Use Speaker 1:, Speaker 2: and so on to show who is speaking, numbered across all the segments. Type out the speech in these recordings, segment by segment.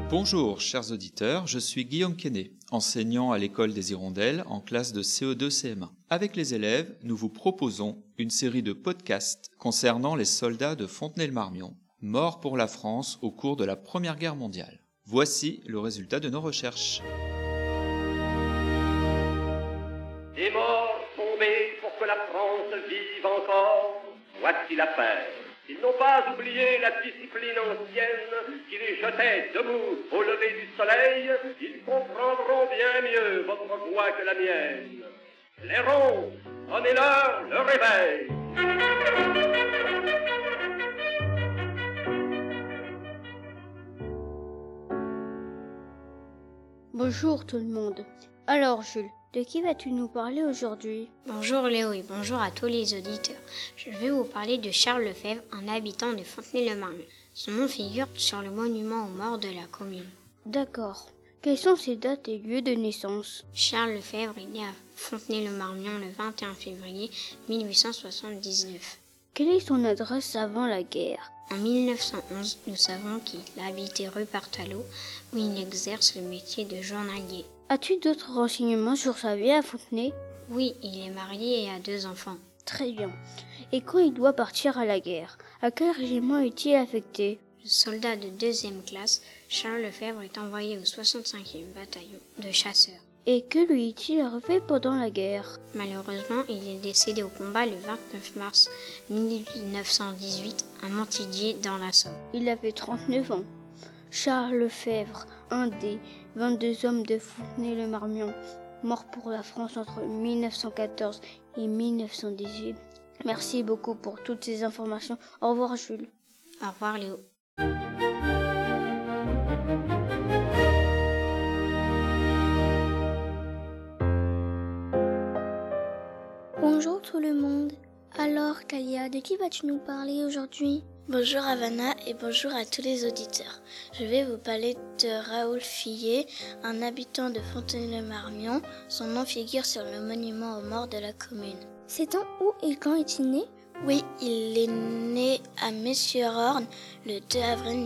Speaker 1: Bonjour chers auditeurs, je suis Guillaume Quesnay, enseignant à l'école des Hirondelles en classe de CE2-CM1. Avec les élèves, nous vous proposons une série de podcasts concernant les soldats de Fontenay-le-Marmion, morts pour la France au cours de la Première Guerre mondiale. Voici le résultat de nos recherches.
Speaker 2: Des morts tombés pour que la France vive encore, voici l'affaire. Ils n'ont pas oublié la discipline ancienne qui les jetait debout au lever du soleil. Ils comprendront bien mieux votre voix que la mienne. Les ronds, donnez-leur le réveil.
Speaker 3: Bonjour tout le monde. Alors Jules, de qui vas-tu nous parler aujourd'hui ?
Speaker 4: Bonjour Léo et bonjour à tous les auditeurs. Je vais vous parler de Charles Lefebvre, un habitant de Fontenay-le-Marmion. Son nom figure sur le monument aux morts de la commune.
Speaker 3: D'accord. Quelles sont ses dates et lieux de naissance ?
Speaker 4: Charles Lefebvre est né à Fontenay-le-Marmion le 21 février 1879.
Speaker 3: Quelle est son adresse avant la guerre ?
Speaker 4: En 1911, nous savons qu'il habitait rue Partalot, où il exerce le métier de journalier.
Speaker 3: As-tu d'autres renseignements sur sa vie à Fontenay ?
Speaker 4: Oui, il est marié et a 2 enfants.
Speaker 3: Très bien. Et quand il doit partir à la guerre, à quel régiment est-il affecté ?
Speaker 4: Soldat de 2e classe, Charles Lefebvre est envoyé au 65e bataillon de chasseurs.
Speaker 3: Et que lui est-il arrivé pendant la guerre ?
Speaker 4: Malheureusement, il est décédé au combat le 29 mars 1918 à Montdidier dans la Somme.
Speaker 3: Il avait 39 ans. Charles Lefebvre, un des 22 hommes de Fontenay-le-Marmion, mort pour la France entre 1914 et 1918. Merci beaucoup pour toutes ces informations. Au revoir Jules.
Speaker 4: Au revoir Léo.
Speaker 5: Bonjour tout le monde. Alors Kalia, de qui vas-tu nous parler aujourd'hui ?
Speaker 6: Bonjour Havana et bonjour à tous les auditeurs. Je vais vous parler de Raoul Fillet, un habitant de Fontenay-le-Marmion. Son nom figure sur le monument aux morts de la commune.
Speaker 5: Sait-on où et quand est-il né ?
Speaker 6: Oui, il est né à Messieurs-Orne le 2 avril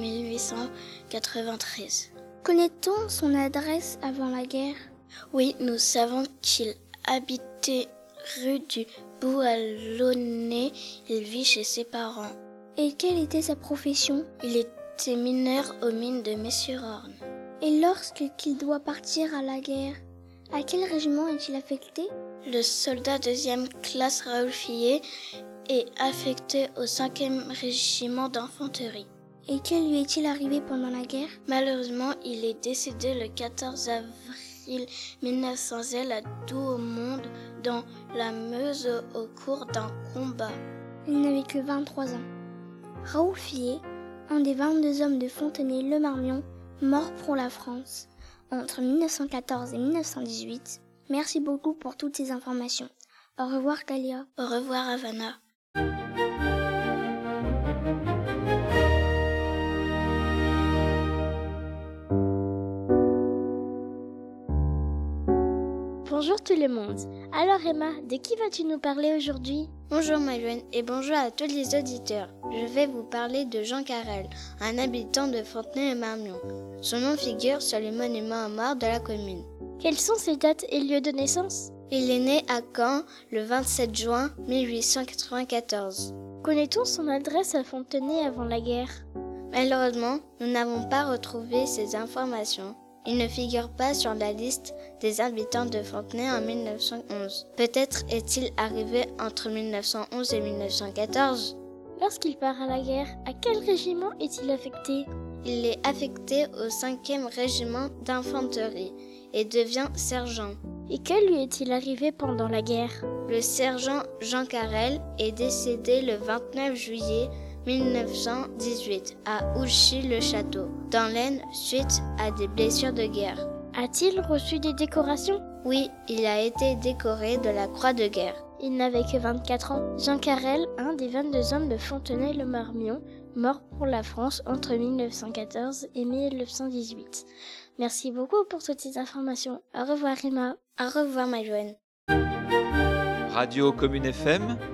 Speaker 6: 1893.
Speaker 5: Connaît-on son adresse avant la guerre ?
Speaker 6: Oui, nous savons qu'il habitait rue du Boulonnais. Il vit chez ses parents.
Speaker 5: Et quelle était sa profession ?
Speaker 6: Il était mineur aux mines de Messieurs-Orne.
Speaker 5: Et lorsqu'il doit partir à la guerre, à quel régiment est-il affecté ?
Speaker 6: Le soldat 2e classe Raoul Fillet est affecté au 5e régiment d'infanterie.
Speaker 5: Et que lui est-il arrivé pendant la guerre ?
Speaker 6: Malheureusement, il est décédé le 14 avril 1900 à Douaumont dans la Meuse au cours d'un combat.
Speaker 5: Il n'avait que 23 ans. Raoul Fillet, un des 22 hommes de Fontenay-le-Marmion, mort pour la France entre 1914 et 1918. Merci beaucoup pour toutes ces informations. Au revoir Kalia.
Speaker 6: Au revoir Havana.
Speaker 5: Bonjour tout le monde. Alors Emma, de qui vas-tu nous parler aujourd'hui ?
Speaker 6: Bonjour Maëlène et bonjour à tous les auditeurs. Je vais vous parler de Jean Carrel, un habitant de Fontenay-le-Marmion. Son nom figure sur le monument aux morts de la commune.
Speaker 5: Quelles sont ses dates et lieux de naissance ?
Speaker 6: Il est né à Caen le 27 juin 1894.
Speaker 5: Connaît-on son adresse à Fontenay avant la guerre ?
Speaker 6: Malheureusement, nous n'avons pas retrouvé ces informations. Il ne figure pas sur la liste des habitants de Fontenay en 1911. Peut-être est-il arrivé entre 1911 et 1914.
Speaker 5: Lorsqu'il part à la guerre, à quel régiment est-il affecté ?
Speaker 6: Il est affecté au 5e régiment d'infanterie et devient sergent.
Speaker 5: Et que lui est-il arrivé pendant la guerre ?
Speaker 6: Le sergent Jean Carrel est décédé le 29 juillet 1918 à Ouchy-le-Château, dans l'Aisne, suite à des blessures de guerre.
Speaker 5: A-t-il reçu des décorations ?
Speaker 6: Oui, il a été décoré de la Croix de guerre.
Speaker 5: Il n'avait que 24 ans. Jean Carrel, un des 22 hommes de Fontenay-le-Marmion, mort pour la France entre 1914 et 1918. Merci beaucoup pour toutes ces informations. Au revoir Emma.
Speaker 6: Au revoir Maëlène.
Speaker 1: Radio Commune FM